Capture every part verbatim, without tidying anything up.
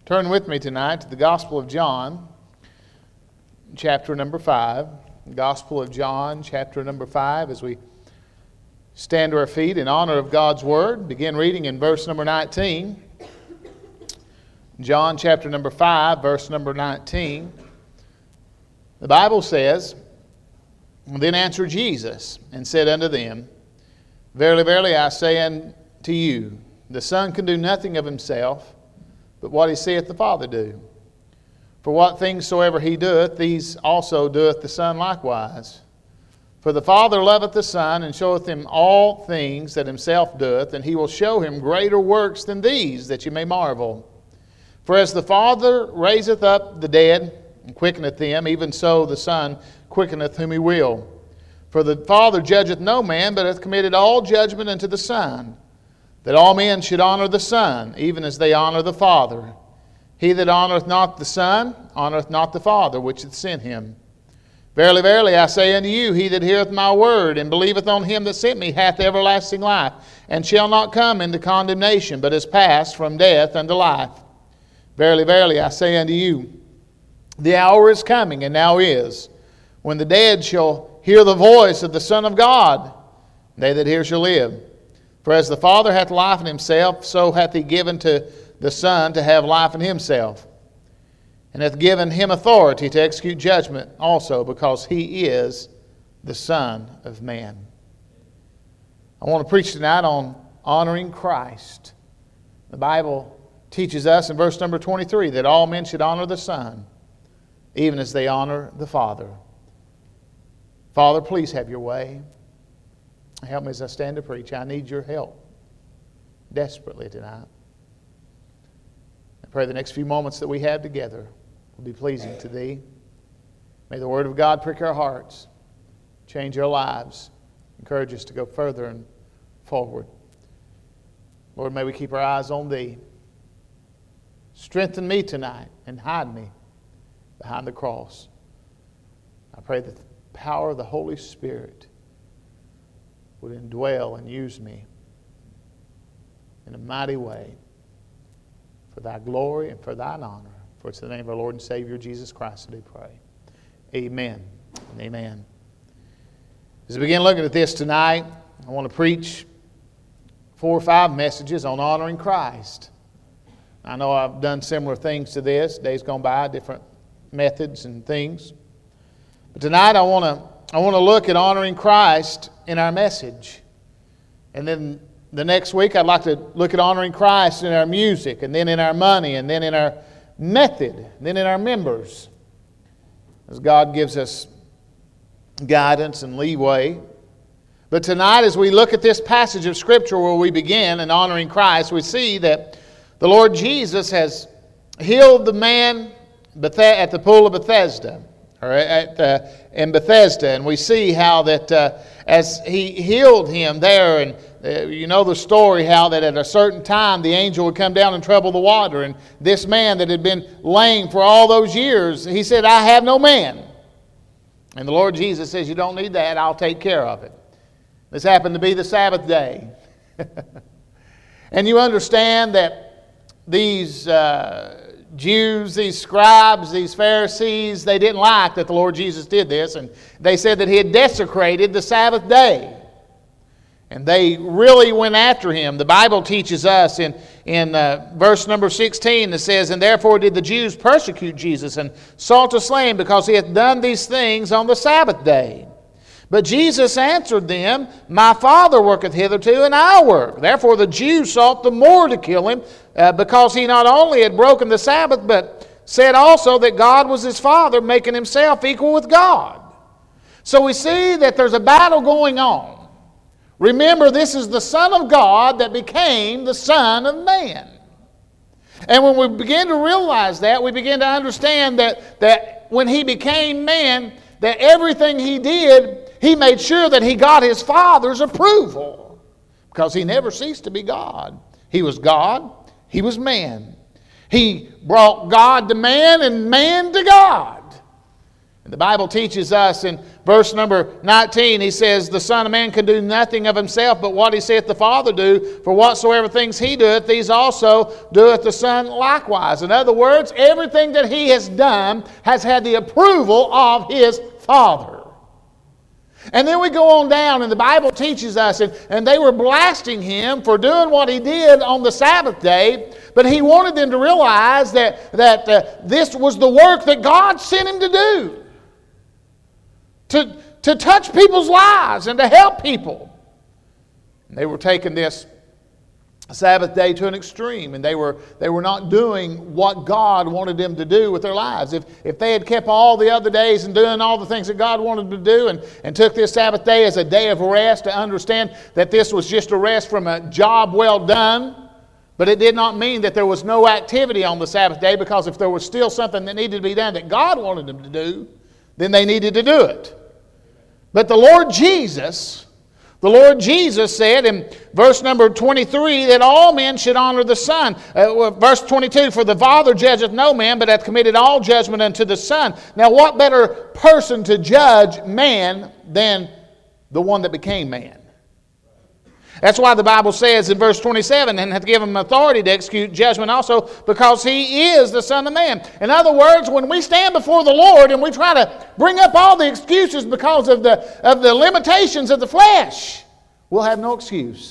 Turn with me tonight to the Gospel of John, chapter number five. Gospel of John, chapter number five, as we stand to our feet in honor of God's Word. Begin reading in verse number nineteen. John chapter number five, verse number nineteen. The Bible says, Then answered Jesus, and said unto them, Verily, verily, I say unto you, the Son can do nothing of himself, but what he seeth the Father do. For what things soever he doeth, these also doeth the Son likewise. For the Father loveth the Son, and showeth him all things that himself doeth, and he will show him greater works than these, that ye may marvel. For as the Father raiseth up the dead, and quickeneth them, even so the Son quickeneth whom he will. For the Father judgeth no man, but hath committed all judgment unto the Son, that all men should honor the Son, even as they honor the Father. He that honoreth not the Son, honoreth not the Father, which hath sent him. Verily, verily, I say unto you, he that heareth my word, and believeth on him that sent me, hath everlasting life, and shall not come into condemnation, but is passed from death unto life. Verily, verily, I say unto you, the hour is coming, and now is, when the dead shall hear the voice of the Son of God, they that hear shall live. For as the Father hath life in himself, so hath he given to the Son to have life in himself, and hath given him authority to execute judgment also, because he is the Son of Man. I want to preach tonight on honoring Christ. The Bible teaches us in verse number twenty-three that all men should honor the Son, even as they honor the Father. Father, please have your way. Help me as I stand to preach. I need your help desperately tonight. I pray the next few moments that we have together will be pleasing to Thee. May the Word of God prick our hearts, change our lives, encourage us to go further and forward. Lord, may we keep our eyes on Thee. Strengthen me tonight and hide me behind the cross. I pray that the power of the Holy Spirit would indwell and use me in a mighty way for Thy glory and for Thine honor. For it's in the name of our Lord and Savior, Jesus Christ, that we pray. Amen and amen. As we begin looking at this tonight, I want to preach four or five messages on honoring Christ. I know I've done similar things to this. Days gone by, different methods and things. But tonight I want to I want to look at honoring Christ in our message. And then the next week I'd like to look at honoring Christ in our music, and then in our money, and then in our method, and then in our members, as God gives us guidance and leeway. But tonight, as we look at this passage of Scripture where we begin in honoring Christ, we see that the Lord Jesus has healed the man at the pool of Bethesda, or at the, in Bethesda, and we see how that uh, as he healed him there, and uh, you know the story, how that at a certain time the angel would come down and trouble the water, and this man that had been lame for all those years, he said, I have no man. And the Lord Jesus says, you don't need that, I'll take care of it. This happened to be the Sabbath day. And you understand that these uh, Jews, these scribes, these Pharisees, they didn't like that the Lord Jesus did this, and they said that he had desecrated the Sabbath day. And they really went after him. The Bible teaches us in, in uh, verse number sixteen, it says, And therefore did the Jews persecute Jesus, and sought to slay him, because he hath done these things on the Sabbath day. But Jesus answered them, My Father worketh hitherto, and I work. Therefore the Jews sought the more to kill him, uh, because he not only had broken the Sabbath, but said also that God was his Father, making himself equal with God. So we see that there's a battle going on. Remember, this is the Son of God that became the Son of Man. And when we begin to realize that, we begin to understand that, that when he became man, that everything he did, he made sure that he got his Father's approval, because he never ceased to be God. He was God, he was man. He brought God to man and man to God. And the Bible teaches us in verse number nineteen, he says, the Son of Man can do nothing of himself, but what he saith the Father do. For whatsoever things he doeth, these also doeth the Son likewise. In other words, everything that he has done has had the approval of his Father. And then we go on down, and the Bible teaches us, and, and they were blasting him for doing what he did on the Sabbath day, but he wanted them to realize that, that uh, this was the work that God sent him to do. To, to touch people's lives and to help people. And they were taking this Sabbath day to an extreme, and they were they were not doing what God wanted them to do with their lives. If if they had kept all the other days and doing all the things that God wanted them to do, and, and took this Sabbath day as a day of rest, to understand that this was just a rest from a job well done, but it did not mean that there was no activity on the Sabbath day, because if there was still something that needed to be done that God wanted them to do, then they needed to do it. But the Lord Jesus, the Lord Jesus said in verse number twenty-three that all men should honor the Son. Uh, verse twenty-two, for the Father judgeth no man, but hath committed all judgment unto the Son. Now what better person to judge man than the one that became man? That's why the Bible says in verse twenty-seven, and hath given him authority to execute judgment also, because he is the Son of Man. In other words, when we stand before the Lord and we try to bring up all the excuses because of the, of the limitations of the flesh, we'll have no excuse.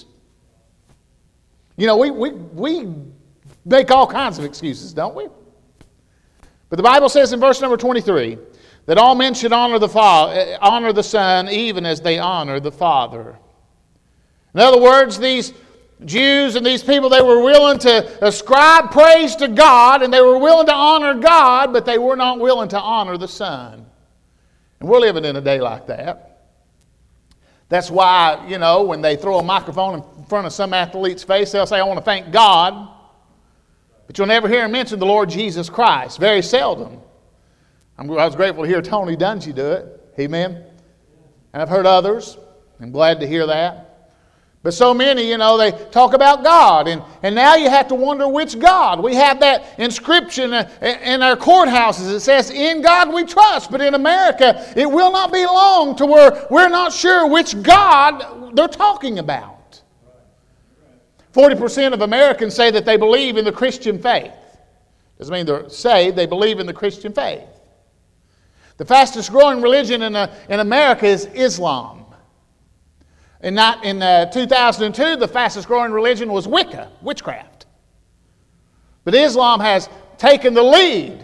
You know, we, we, we make all kinds of excuses, don't we? But the Bible says in verse number twenty-three, that all men should honor the, Father, honor the Son even as they honor the Father. In other words, these Jews and these people, they were willing to ascribe praise to God, and they were willing to honor God, but they were not willing to honor the Son. And we're living in a day like that. That's why, you know, when they throw a microphone in front of some athlete's face, they'll say, I want to thank God. But you'll never hear him mention the Lord Jesus Christ. Very seldom. I'm, I was grateful to hear Tony Dungy do it. Amen. And I've heard others. I'm glad to hear that. But so many, you know, they talk about God, and, and now you have to wonder which God. We have that inscription in our courthouses. It says, in God we trust. But in America, it will not be long to where we're not sure which God they're talking about. forty percent of Americans say that they believe in the Christian faith. Doesn't mean they say they believe in the Christian faith. The fastest growing religion in, uh, in America is Islam. In, not, in uh, two thousand two, the fastest growing religion was Wicca, witchcraft. But Islam has taken the lead.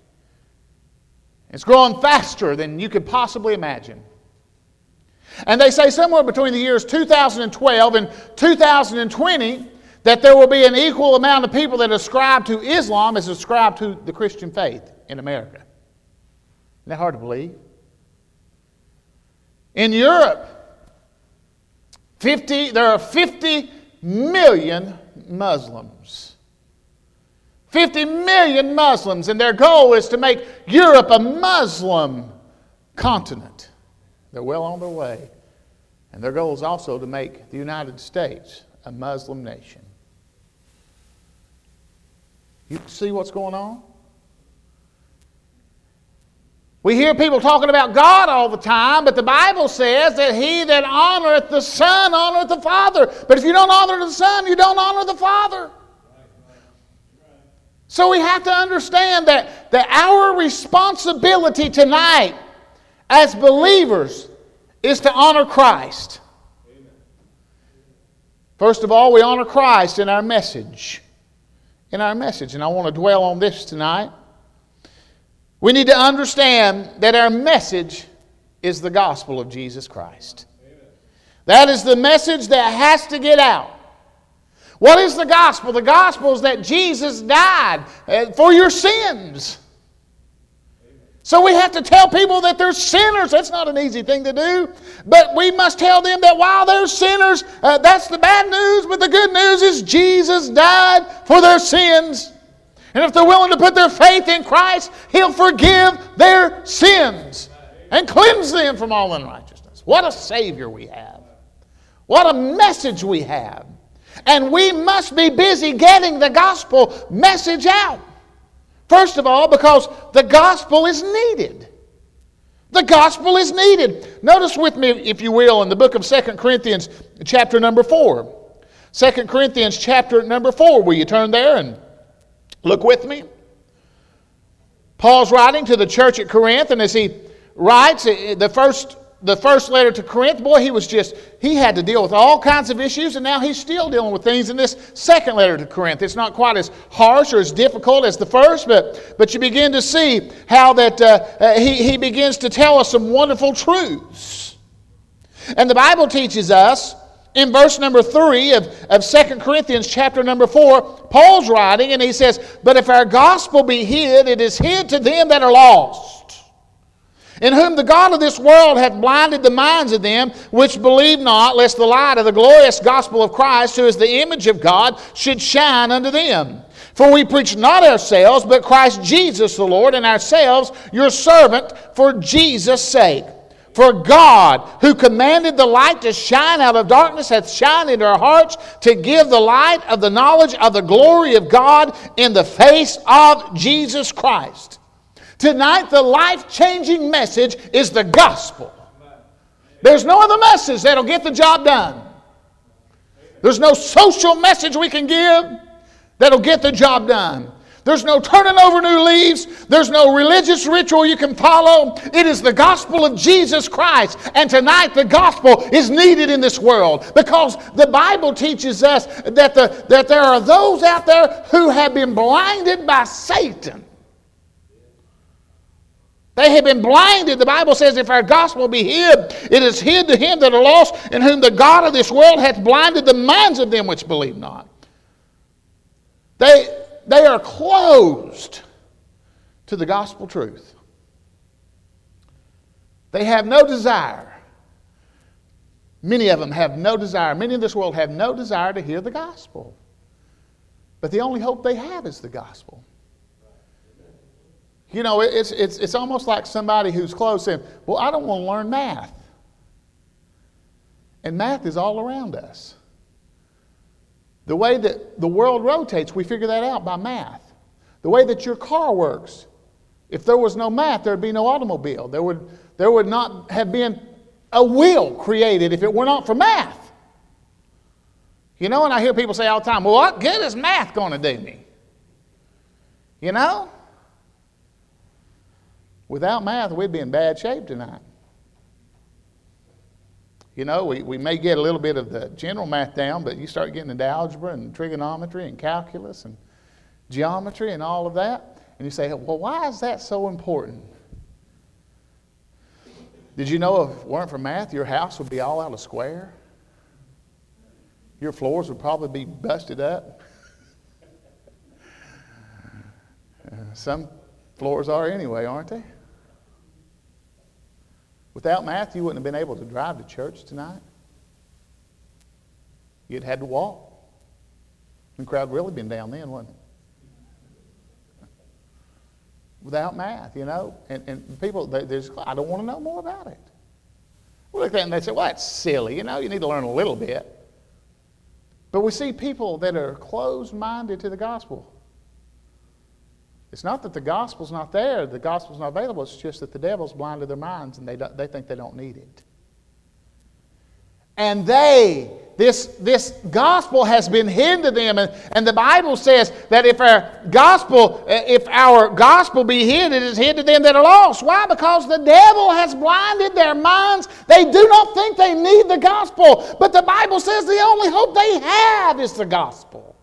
It's growing faster than you could possibly imagine. And they say somewhere between the years two thousand twelve and two thousand twenty that there will be an equal amount of people that ascribe to Islam as ascribe to the Christian faith in America. Isn't that hard to believe? In Europe, fifty, there are fifty million Muslims. fifty million Muslims, and their goal is to make Europe a Muslim continent. They're well on their way. And their goal is also to make the United States a Muslim nation. You see what's going on? We hear people talking about God all the time, but the Bible says that he that honoreth the Son honoreth the Father. But if you don't honor the Son, you don't honor the Father. So we have to understand that, that our responsibility tonight as believers is to honor Christ. First of all, we honor Christ in our message. In our message. And I want to dwell on this tonight. We need to understand that our message is the gospel of Jesus Christ. Amen. That is the message that has to get out. What is the gospel? The gospel is that Jesus died for your sins. Amen. So we have to tell people that they're sinners. That's not an easy thing to do. But we must tell them that while they're sinners, uh, that's the bad news. But the good news is Jesus died for their sins. And if they're willing to put their faith in Christ, He'll forgive their sins and cleanse them from all unrighteousness. What a Savior we have. What a message we have. And we must be busy getting the gospel message out. First of all, because the gospel is needed. The gospel is needed. Notice with me, if you will, in the book of Second Corinthians, chapter number four. Second Corinthians, chapter number four. Will you turn there and look with me? Paul's writing to the church at Corinth, and as he writes, the first the first letter to Corinth, boy, he was just, he had to deal with all kinds of issues, and now he's still dealing with things in this second letter to Corinth. It's not quite as harsh or as difficult as the first, but, but you begin to see how that uh, uh, he, he begins to tell us some wonderful truths. And the Bible teaches us, in verse number three of, of Second Corinthians chapter number four, Paul's writing, and he says, "But if our gospel be hid, it is hid to them that are lost, in whom the God of this world hath blinded the minds of them which believe not, lest the light of the glorious gospel of Christ, who is the image of God, should shine unto them. For we preach not ourselves, but Christ Jesus the Lord, and ourselves your servant for Jesus' sake. For God, who commanded the light to shine out of darkness, hath shined into our hearts to give the light of the knowledge of the glory of God in the face of Jesus Christ." Tonight, the life-changing message is the gospel. There's no other message that'll get the job done. There's no social message we can give that'll get the job done. There's no turning over new leaves. There's no religious ritual you can follow. It is the gospel of Jesus Christ. And tonight, the gospel is needed in this world, because the Bible teaches us that, the, that there are those out there who have been blinded by Satan. They have been blinded. The Bible says, if our gospel be hid, it is hid to him that are lost, in whom the God of this world hath blinded the minds of them which believe not. They, they are closed to the gospel truth. They have no desire. Many of them have no desire. Many in this world have no desire to hear the gospel. But the only hope they have is the gospel. You know, it's, it's, it's almost like somebody who's close saying, well, I don't want to learn math. And math is all around us. The way that the world rotates, we figure that out by math. The way that your car works, if there was no math, there would be no automobile. There would, there would not have been a wheel created if it were not for math. You know, and I hear people say all the time, well, what good is math going to do me? You know? Without math, we'd be in bad shape tonight. You know, we, we may get a little bit of the general math down, but you start getting into algebra and trigonometry and calculus and geometry and all of that, and you say, well, why is that so important? Did you know if it weren't for math, your house would be all out of square? Your floors would probably be busted up. uh, some floors are anyway, aren't they? Without math, you wouldn't have been able to drive to church tonight. You'd had to walk. The crowd really been down then, wouldn't it? Without math, you know. And, and people, they, they're just, I don't want to know more about it. We look at that and they say, well, that's silly. You know, you need to learn a little bit. But we see people that are closed-minded to the gospel. It's not that the gospel's not there, the gospel's not available, it's just that the devil's blinded their minds and they, don't, they think they don't need it. And they, this, this gospel has been hidden to them, and, and the Bible says that if our gospel, if our gospel be hid, it is hid to them that are lost. Why? Because the devil has blinded their minds. They do not think they need the gospel, but the Bible says the only hope they have is the gospel.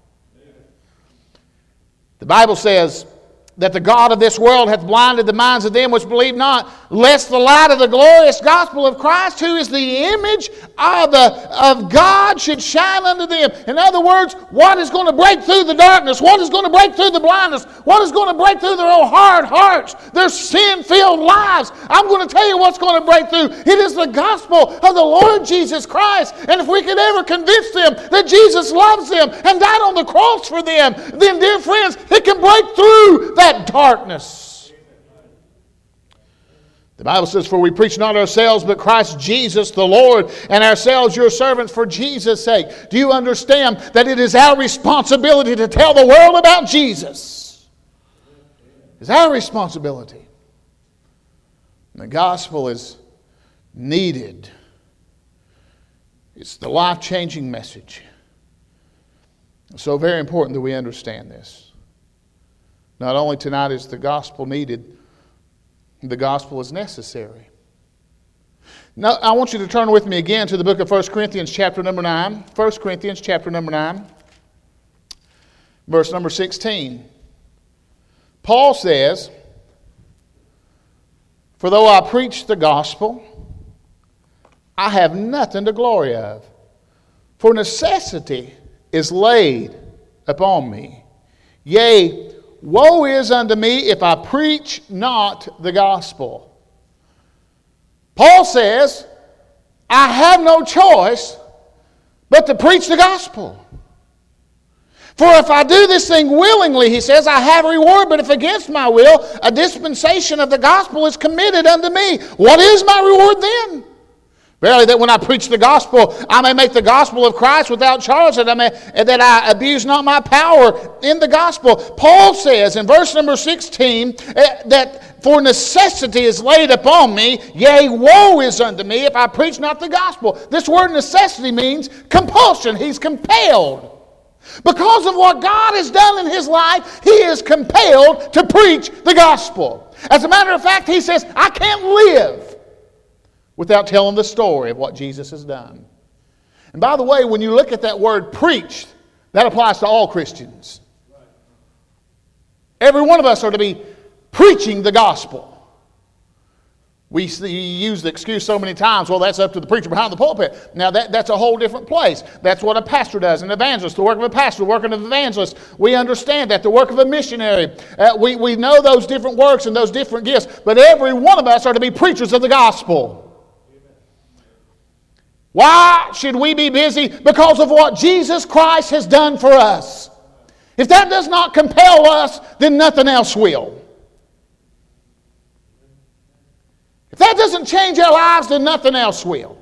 The Bible says that the God of this world hath blinded the minds of them which believe not, lest the light of the glorious gospel of Christ, who is the image of, the, of God, should shine unto them. In other words, what is going to break through the darkness? What is going to break through the blindness? What is going to break through their own hard hearts, their sin-filled lives? I'm going to tell you what's going to break through. It is the gospel of the Lord Jesus Christ. And if we could ever convince them that Jesus loves them and died on the cross for them, then, dear friends, it can break through that darkness. The Bible says, for we preach not ourselves, but Christ Jesus the Lord, and ourselves your servants for Jesus' sake. Do you understand that it is our responsibility to tell the world about Jesus? It's our responsibility. The gospel is needed. It's the life-changing message. So very important that we understand this. Not only tonight is the gospel needed, the gospel is necessary. Now, I want you to turn with me again to the book of First Corinthians chapter number nine. First Corinthians chapter number nine, verse number sixteen. Paul says, "For though I preach the gospel, I have nothing to glory of. For necessity is laid upon me. Yea, woe is unto me if I preach not the gospel." Paul says, I have no choice but to preach the gospel. For if I do this thing willingly, he says, I have reward, but if against my will, a dispensation of the gospel is committed unto me. What is my reward then? Verily, that when I preach the gospel, I may make the gospel of Christ without charge, that I may that I abuse not my power in the gospel. Paul says in verse number sixteen that for necessity is laid upon me, yea, woe is unto me if I preach not the gospel. This word necessity means compulsion. He's compelled. Because of what God has done in his life, he is compelled to preach the gospel. As a matter of fact, he says, I can't live without telling the story of what Jesus has done. And by the way, when you look at that word preached, that applies to all Christians. Every one of us are to be preaching the gospel. We use the excuse so many times, well, that's up to the preacher behind the pulpit. Now, that, that's a whole different place. That's what a pastor does, an evangelist, the work of a pastor, the work of an evangelist. We understand that, the work of a missionary. Uh, we, we know those different works and those different gifts, but every one of us are to be preachers of the gospel. Why should we be busy? Because of what Jesus Christ has done for us. If that does not compel us, then nothing else will. If that doesn't change our lives, then nothing else will.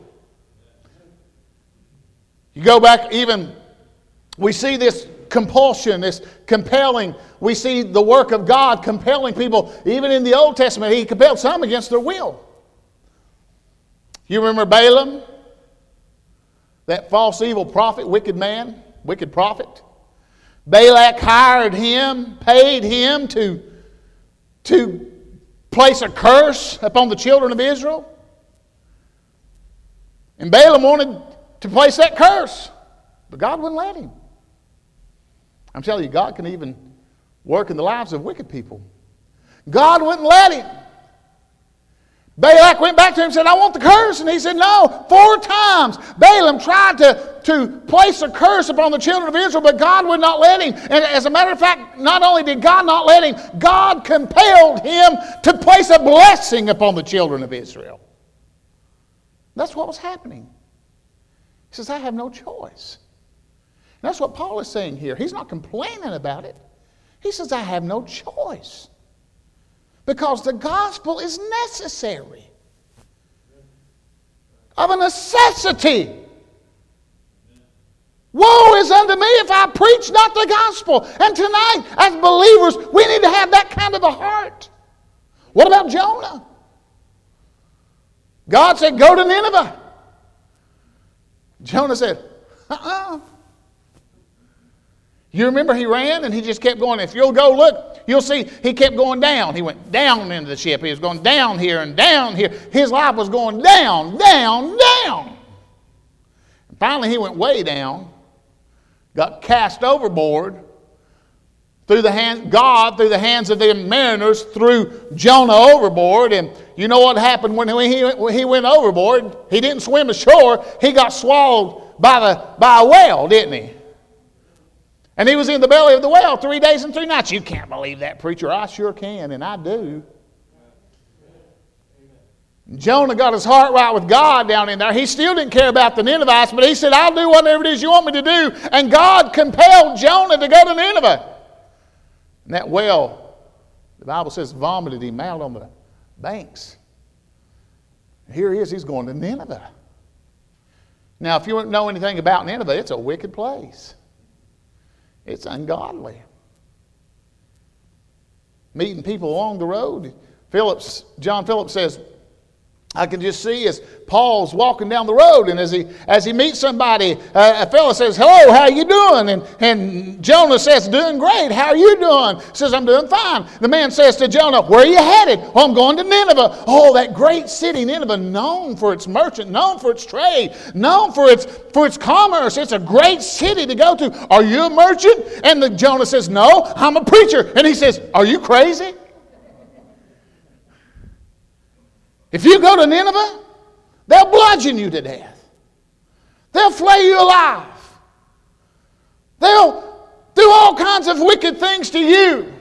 You go back even, we see this compulsion, this compelling. We see the work of God compelling people. Even in the Old Testament, he compelled some against their will. You remember Balaam? That false evil prophet, wicked man, wicked prophet. Balak hired him, paid him to, to place a curse upon the children of Israel. And Balaam wanted to place that curse, but God wouldn't let him. I'm telling you, God can even work in the lives of wicked people. God wouldn't let him. Balak went back to him and said, I want the curse. And he said, no. Four times Balaam tried to, to place a curse upon the children of Israel, but God would not let him. And as a matter of fact, not only did God not let him, God compelled him to place a blessing upon the children of Israel. That's what was happening. He says, I have no choice. And that's what Paul is saying here. He's not complaining about it. He says, I have no choice. Because the gospel is necessary. Of a necessity. Woe is unto me if I preach not the gospel. And tonight, as believers, we need to have that kind of a heart. What about Jonah? God said, go to Nineveh. Jonah said, uh-uh. You remember he ran and he just kept going. If you'll go look, you'll see he kept going down. He went down into the ship. He was going down here and down here. His life was going down, down, down. And finally he went way down, got cast overboard through the hand, God, through the hands of the mariners, threw Jonah overboard. And you know what happened when he, when he went overboard? He didn't swim ashore. He got swallowed by, the, by a whale, didn't he? And he was in the belly of the whale three days and three nights. You can't believe that, preacher. I sure can, and I do. Jonah got his heart right with God down in there. He still didn't care about the Ninevites, but he said, I'll do whatever it is you want me to do. And God compelled Jonah to go to Nineveh. And that whale, the Bible says, vomited him out on the banks. Here he is, he's going to Nineveh. Now, if you don't know anything about Nineveh, it's a wicked place. It's ungodly. Meeting people along the road. Phillips, John Phillips says, I can just see as Paul's walking down the road, and as he as he meets somebody, uh, a fellow says, "Hello, how you doing?" And, and Jonah says, "Doing great. How are you doing?" Says, "I'm doing fine." The man says to Jonah, "Where are you headed?" "Oh, I'm going to Nineveh." Oh, that great city, Nineveh, known for its merchant, known for its trade, known for its for its commerce. It's a great city to go to. "Are you a merchant?" And the Jonah says, "No, I'm a preacher." And he says, "Are you crazy? If you go to Nineveh, they'll bludgeon you to death. They'll flay you alive. They'll do all kinds of wicked things to you."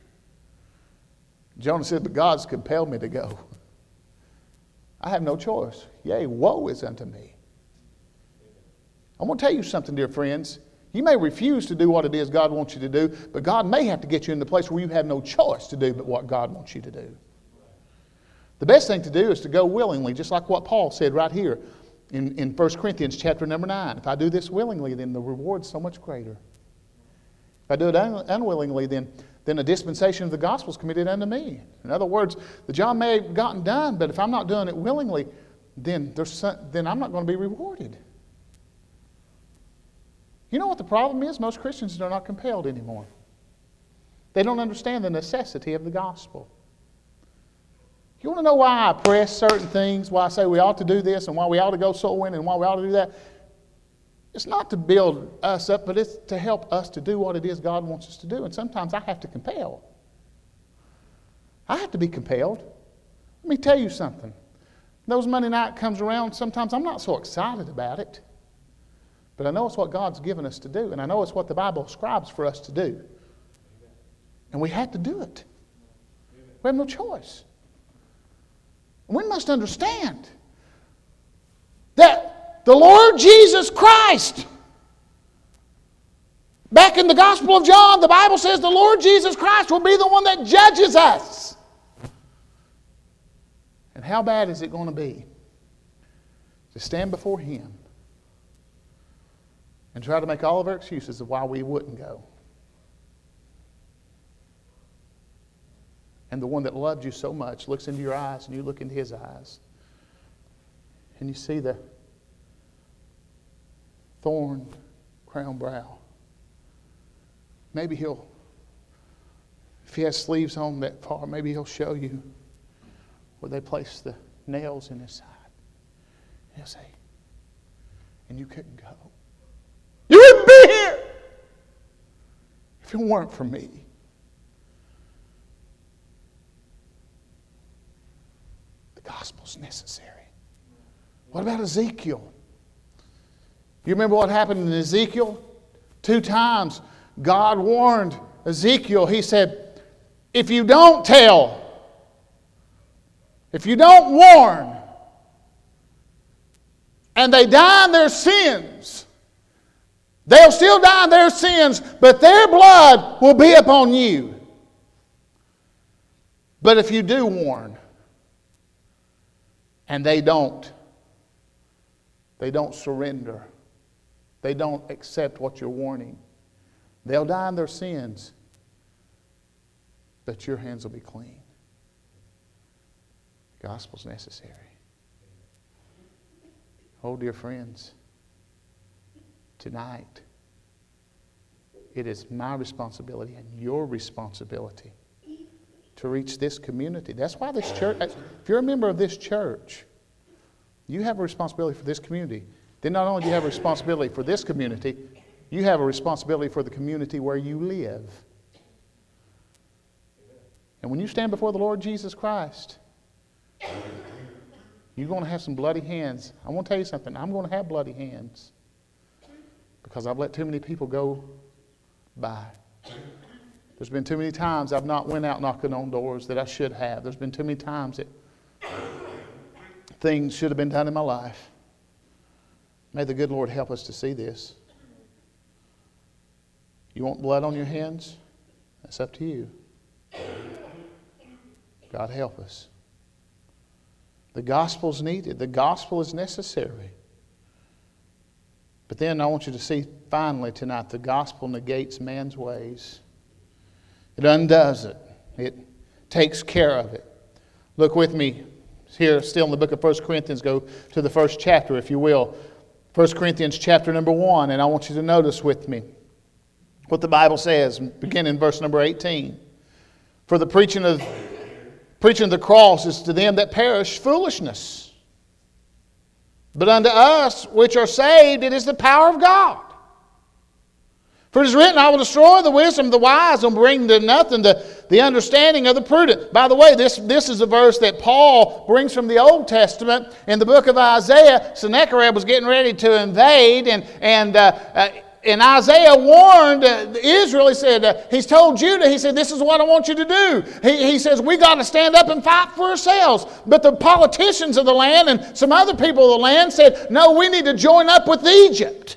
Jonah said, "But God's compelled me to go. I have no choice. Yea, woe is unto me." I want to tell you something, dear friends. You may refuse to do what it is God wants you to do, but God may have to get you in the place where you have no choice to do but what God wants you to do. The best thing to do is to go willingly, just like what Paul said right here in, in First Corinthians chapter number nine. If I do this willingly, then the reward's so much greater. If I do it un- unwillingly, then, then the dispensation of the gospel is committed unto me. In other words, the job may have gotten done, but if I'm not doing it willingly, then, there's some, then I'm not going to be rewarded. You know what the problem is? Most Christians are not compelled anymore. They don't understand the necessity of the gospel. You want to know why I press certain things, why I say we ought to do this and why we ought to go soul winning and why we ought to do that? It's not to build us up, but it's to help us to do what it is God wants us to do. And sometimes I have to compel. I have to be compelled. Let me tell you something. Those Monday night comes around, sometimes I'm not so excited about it. But I know it's what God's given us to do. And I know it's what the Bible ascribes for us to do. And we have to do it. We have no choice. We must understand that the Lord Jesus Christ, back in the Gospel of John, the Bible says the Lord Jesus Christ will be the one that judges us. And how bad is it going to be to stand before Him and try to make all of our excuses of why we wouldn't go? And the one that loved you so much looks into your eyes and you look into His eyes. And you see the thorn crown brow. Maybe He'll, if He has sleeves on that far, maybe He'll show you where they place the nails in His side. And He'll say, "And you couldn't go. You wouldn't be here if it weren't for me." The gospel's necessary. What about Ezekiel? You remember what happened in Ezekiel? Two times God warned Ezekiel. He said, if you don't tell, if you don't warn, and they die in their sins, they'll still die in their sins, but their blood will be upon you. But if you do warn, and they don't, they don't surrender, they don't accept what you're warning, they'll die in their sins, but your hands will be clean. The gospel's necessary. Oh, dear friends, tonight, it is my responsibility and your responsibility to reach this community. That's why this church, if you're a member of this church, you have a responsibility for this community. Then not only do you have a responsibility for this community, you have a responsibility for the community where you live. And when you stand before the Lord Jesus Christ, you're going to have some bloody hands. I want to tell you something. I'm going to have bloody hands because I've let too many people go by. There's been too many times I've not went out knocking on doors that I should have. There's been too many times that things should have been done in my life. May the good Lord help us to see this. You want blood on your hands? That's up to you. God help us. The gospel's needed. The gospel is necessary. But then I want you to see finally tonight, the gospel negates man's ways. It undoes it. It takes care of it. Look with me, Here, still in the book of First Corinthians, go to the first chapter, if you will. First Corinthians chapter number one, and I want you to notice with me what the Bible says, beginning in verse number eighteen. For the preaching of, preaching of the cross is to them that perish foolishness. But unto us which are saved, it is the power of God. For it is written, I will destroy the wisdom of the wise and bring to nothing the, the understanding of the prudent. By the way, this, this is a verse that Paul brings from the Old Testament. In the book of Isaiah, Sennacherib was getting ready to invade, and, and, uh, uh, and Isaiah warned uh, Israel. He said, uh, he's told Judah, he said, this is what I want you to do. He, he says, we got to stand up and fight for ourselves. But the politicians of the land and some other people of the land said, no, we need to join up with Egypt.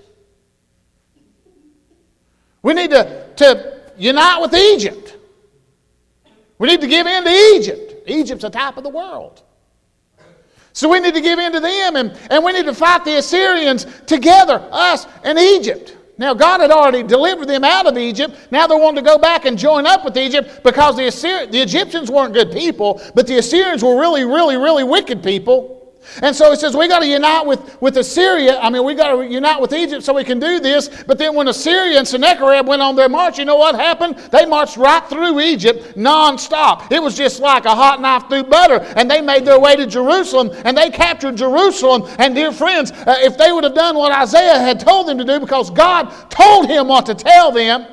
We need to, to unite with Egypt. We need to give in to Egypt. Egypt's a type of the world. So we need to give in to them, and, and we need to fight the Assyrians together, us and Egypt. Now, God had already delivered them out of Egypt. Now they're wanting to go back and join up with Egypt because the, Assyri- the Egyptians weren't good people, but the Assyrians were really, really, really wicked people. And so he says, we got to unite with, with Assyria. I mean, we got to unite with Egypt so we can do this. But then when Assyria and Sennacherib went on their march, you know what happened? They marched right through Egypt non-stop. It was just like a hot knife through butter. And they made their way to Jerusalem, and they captured Jerusalem. And dear friends, uh, if they would have done what Isaiah had told them to do, because God told him what to tell them,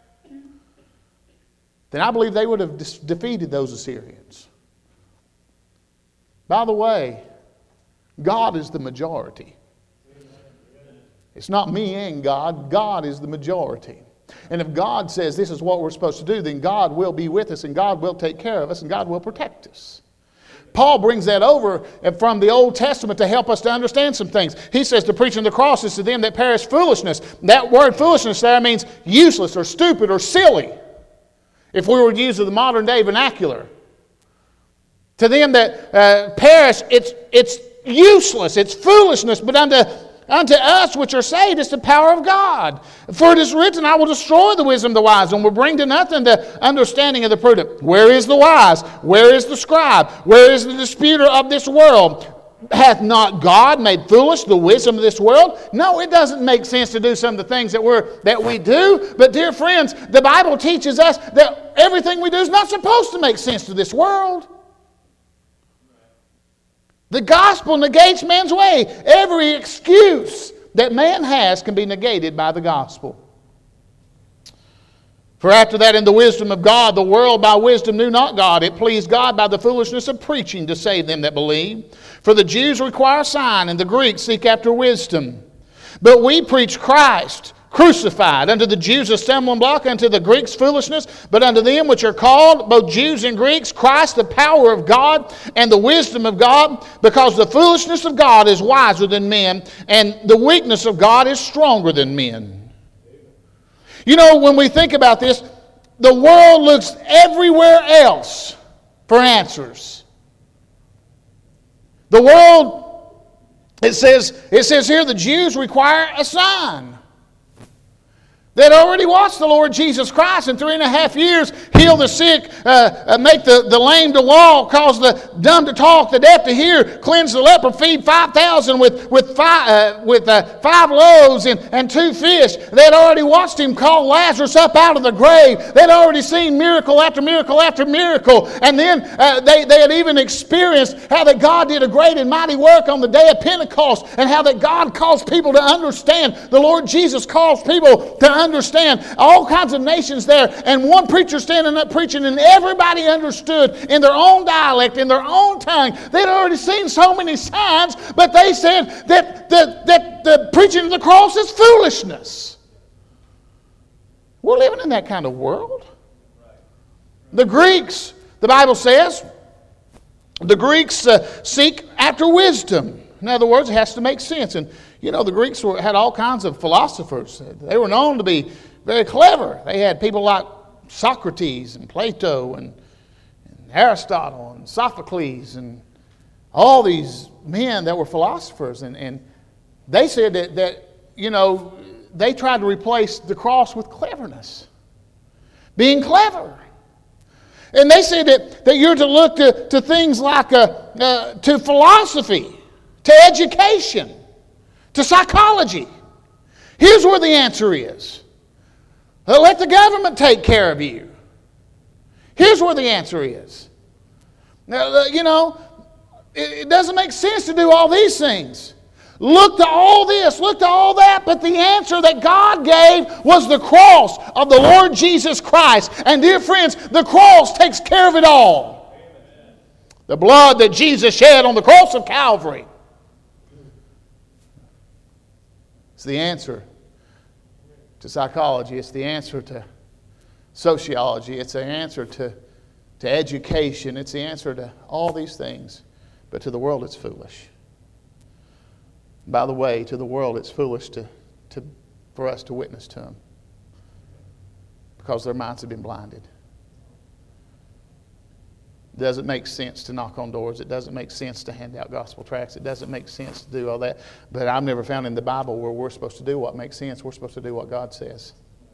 then I believe they would have dis- defeated those Assyrians. By the way, God is the majority. It's not me and God. God is the majority. And if God says this is what we're supposed to do, then God will be with us, and God will take care of us, and God will protect us. Paul brings that over from the Old Testament to help us to understand some things. He says the preaching of the cross is to them that perish foolishness. That word foolishness there means useless or stupid or silly, if we were to use the modern day vernacular. To them that uh, perish, it's it's useless, it's foolishness, but unto, unto us which are saved, it's the power of God. For it is written, I will destroy the wisdom of the wise, and will bring to nothing the understanding of the prudent. Where is the wise? Where is the scribe? Where is the disputer of this world? Hath not God made foolish the wisdom of this world? No, it doesn't make sense to do some of the things that we're that we do. But dear friends, the Bible teaches us that everything we do is not supposed to make sense to this world. The gospel negates man's way. Every excuse that man has can be negated by the gospel. For after that, in the wisdom of God, the world by wisdom knew not God. It pleased God by the foolishness of preaching to save them that believe. For the Jews require a sign, and the Greeks seek after wisdom. But we preach Christ crucified, unto the Jews a stumbling block, unto the Greeks foolishness, but unto them which are called, both Jews and Greeks, Christ the power of God and the wisdom of God, because the foolishness of God is wiser than men, and the weakness of God is stronger than men. You know, when we think about this, the world looks everywhere else for answers. The world, it says, it says here, the Jews require a sign. They'd already watched the Lord Jesus Christ in three and a half years heal the sick, uh, uh, make the, the lame to walk, cause the dumb to talk, the deaf to hear, cleanse the leper, feed five thousand with, with, five, uh, with uh, five loaves and, and two fish. They'd already watched him call Lazarus up out of the grave. They'd already seen miracle after miracle after miracle. And then uh, they, they had even experienced how that God did a great and mighty work on the day of Pentecost, and how that God caused people to understand. The Lord Jesus caused people to understand. Understand all kinds of nations there, and one preacher standing up preaching, and everybody understood in their own dialect, in their own tongue. They'd already seen so many signs, but they said that the, that the preaching of the cross is foolishness. We're living in that kind of world. The Greeks, the Bible says, the Greeks uh, seek after wisdom. In other words, it has to make sense. And you know, the Greeks were, had all kinds of philosophers. They were known to be very clever. They had people like Socrates and Plato and, and Aristotle and Sophocles and all these men that were philosophers. And, and they said that, that, you know, they tried to replace the cross with cleverness. Being clever. And they say that, that you're to look to, to things like uh, uh, to philosophy, to education, to psychology. Here's where the answer is. Uh, let the government take care of you. Here's where the answer is. Now, uh, you know, it, it doesn't make sense to do all these things. Look to all this, look to all that, but the answer that God gave was the cross of the Lord Jesus Christ. And dear friends, the cross takes care of it all. The blood that Jesus shed on the cross of Calvary. It's the answer to psychology. It's the answer to sociology. It's the answer to, to education. It's the answer to all these things. But to the world, it's foolish. By the way, to the world, it's foolish to, to, for us to witness to them because their minds have been blinded. It doesn't make sense to knock on doors. It doesn't make sense to hand out gospel tracts. It doesn't make sense to do all that. But I've never found in the Bible where we're supposed to do what makes sense. We're supposed to do what God says.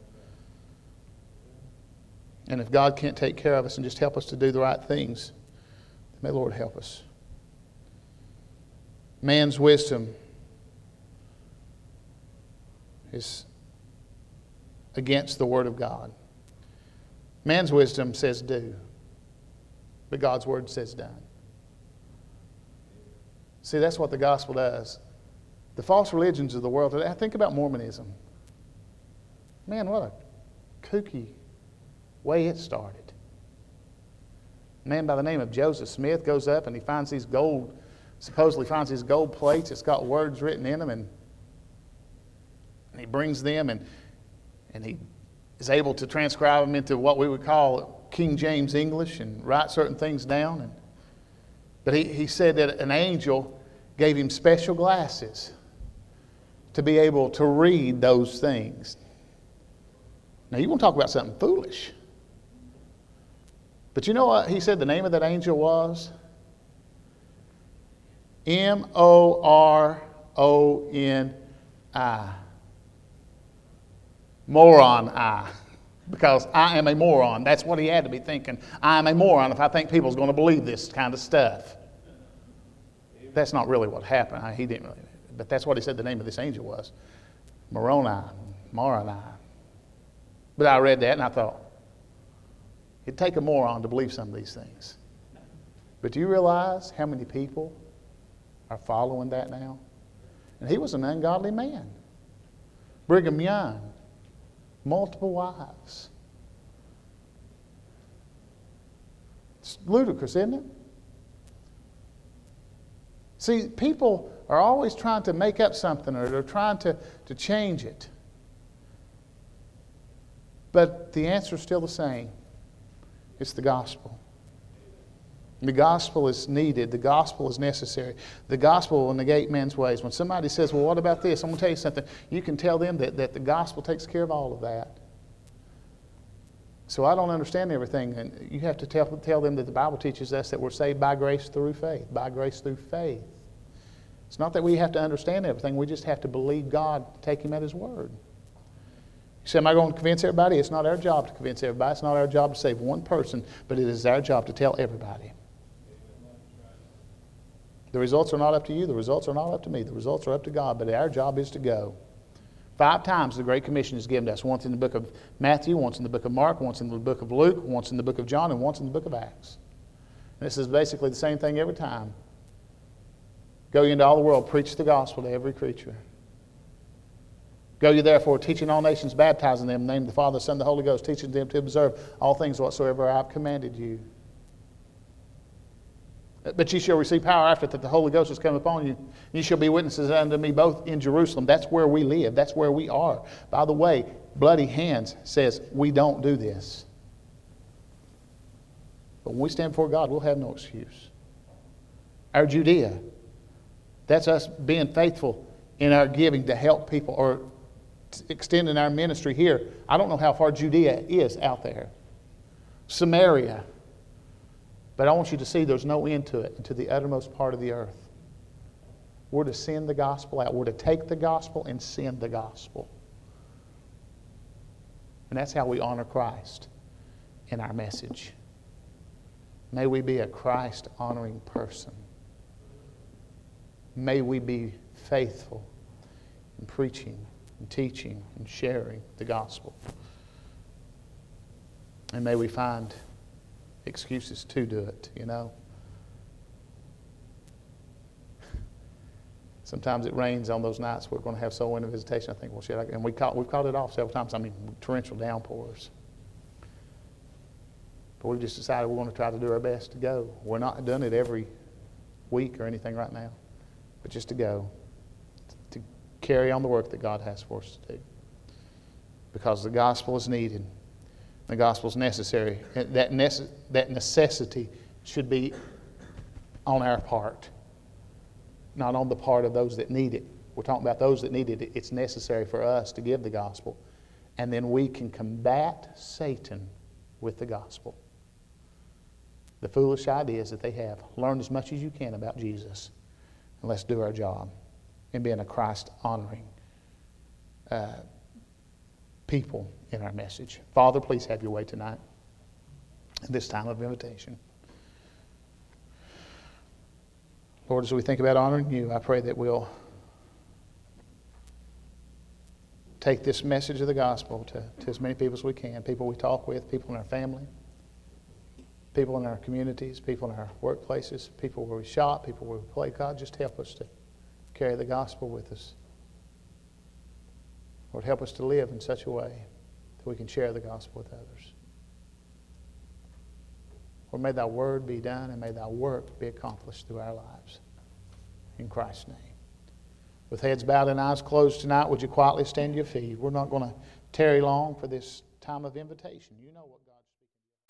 And if God can't take care of us and just help us to do the right things, may the Lord help us. Man's wisdom is against the Word of God. Man's wisdom says do, but God's Word says done. See, that's what the gospel does. The false religions of the world today, think about Mormonism. Man, what a kooky way it started. A man by the name of Joseph Smith goes up and he finds these gold, supposedly finds these gold plates. It's got words written in them, and And he brings them and, and he is able to transcribe them into what we would call King James English and write certain things down. And, but he, he said that an angel gave him special glasses to be able to read those things. Now, you want to talk about something foolish. But you know what he said the name of that angel was? M O R O N I. Moron I. Because I am a moron. That's what he had to be thinking. I am a moron if I think people's going to believe this kind of stuff. That's not really what happened. He didn't really. But that's what he said the name of this angel was. Moroni. Moroni. But I read that and I thought, it'd take a moron to believe some of these things. But do you realize how many people are following that now? And he was an ungodly man. Brigham Young. Multiple wives. It's ludicrous, isn't it? See, people are always trying to make up something or they're trying to, to change it. But the answer is still the same. It's the gospel. The gospel is needed. The gospel is necessary. The gospel will negate men's ways. When somebody says, well, what about this? I'm going to tell you something. You can tell them that, that the gospel takes care of all of that. So I don't understand everything. And you have to tell, tell them that the Bible teaches us that we're saved by grace through faith. By grace through faith. It's not that we have to understand everything. We just have to believe God, take Him at His word. You say, am I going to convince everybody? It's not our job to convince everybody. It's not our job to save one person. But it is our job to tell everybody. The results are not up to you. The results are not up to me. The results are up to God. But our job is to go. Five times the Great Commission is given to us. Once in the book of Matthew, once in the book of Mark, once in the book of Luke, once in the book of John, and once in the book of Acts. And this is basically the same thing every time. Go ye into all the world, preach the gospel to every creature. Go ye therefore, teaching all nations, baptizing them in the name of the Father, the Son, and the Holy Ghost, teaching them to observe all things whatsoever I have commanded you. But ye shall receive power after that the Holy Ghost has come upon you. Ye shall be witnesses unto me both in Jerusalem. That's where we live. That's where we are. By the way, Bloody Hands says we don't do this. But when we stand before God, we'll have no excuse. Our Judea, that's us being faithful in our giving to help people or extending our ministry here. I don't know how far Judea is out there. Samaria. But I want you to see there's no end to it, to the uttermost part of the earth. We're to send the gospel out. We're to take the gospel and send the gospel. And that's how we honor Christ in our message. May we be a Christ-honoring person. May we be faithful in preaching and teaching and sharing the gospel. And may we find excuses to do it, you know. Sometimes it rains on those nights we're going to have soul winning visitation. I think, well, shit, I, and we caught, we've caught it off several times. I mean, torrential downpours. But we've just decided we're going to try to do our best to go. We're not doing it every week or anything right now, but just to go, to carry on the work that God has for us to do. Because the gospel is needed. The gospel is necessary. That, nece- that necessity should be on our part, not on the part of those that need it. We're talking about those that need it. It's necessary for us to give the gospel. And then we can combat Satan with the gospel. The foolish ideas that they have. Learn as much as you can about Jesus. And let's do our job in being a Christ-honoring uh, people in our message. Father, please have your way tonight at this time of invitation. Lord, as we think about honoring you, I pray that we'll take this message of the gospel to, to as many people as we can, people we talk with, people in our family, people in our communities, people in our workplaces, people where we shop, people where we play. God, just help us to carry the gospel with us. Lord, help us to live in such a way that we can share the gospel with others. Lord, may thy word be done and may thy work be accomplished through our lives. In Christ's name. With heads bowed and eyes closed tonight, would you quietly stand to your feet? We're not going to tarry long for this time of invitation. You know what God